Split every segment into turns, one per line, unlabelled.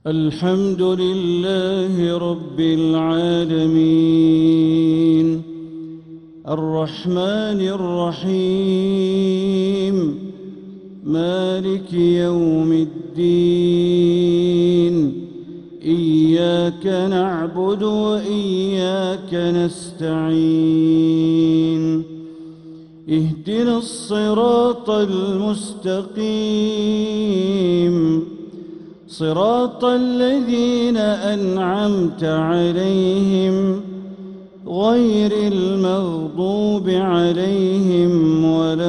الحمد لله رب العالمين الرحمن الرحيم مالك يوم الدين إياك نعبد وإياك نستعين اهدنا الصراط المستقيم صراط الذين أنعمت عليهم غير المغضوب عليهم ولا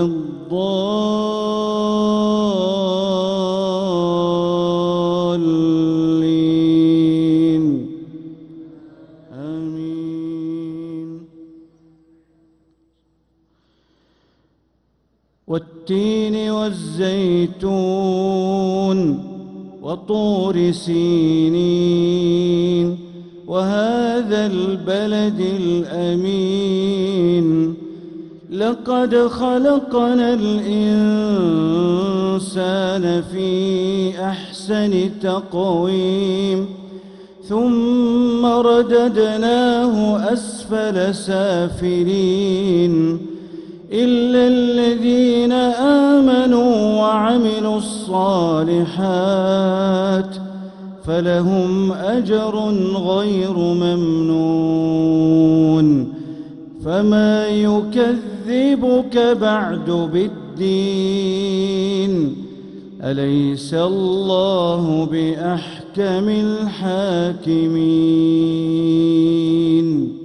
الضالين آمين. والتين والزيتون وطور سينين وهذا البلد الأمين لقد خلقنا الإنسان في أحسن تقويم ثم رددناه أسفل سافلين إلا الذين آمنوا وعملوا الصالحات فلهم أجر غير ممنون. فما يكذبك بعد بالدين أليس الله بأحكم الحاكمين.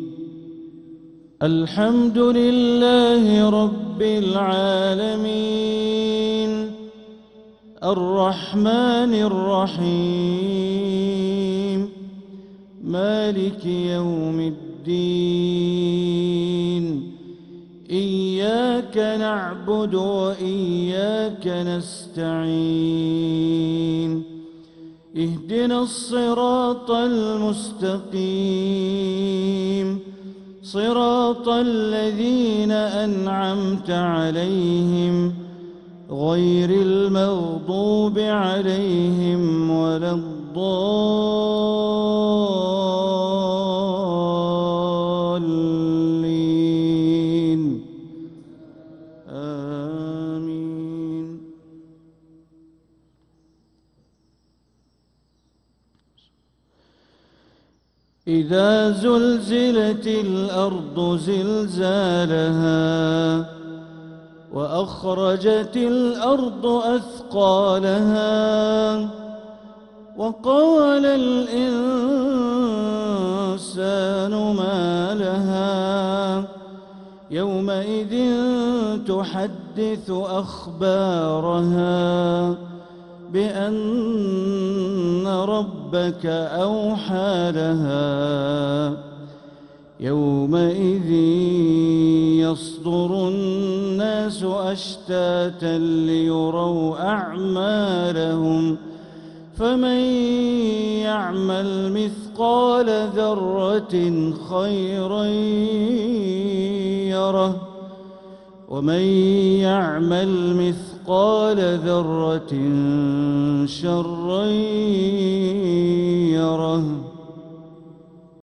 الحمد لله رب العالمين الرحمن الرحيم مالك يوم الدين إياك نعبد وإياك نستعين اهدنا الصراط المستقيم صراط الذين أنعمت عليهم غير المغضوب عليهم ولا الضالين آمين. إذا زلزلت الأرض زلزالها وأخرجت الأرض أثقالها وقال الإنسان ما لها يومئذ تحدث أخبارها بأن ربك أوحى لها يومئذ يصدر الناس أشتاتا ليروا أعمالهم فمن يعمل مثقال ذرة خيرا يره ومن يعمل مثقال ذرة شرا يره.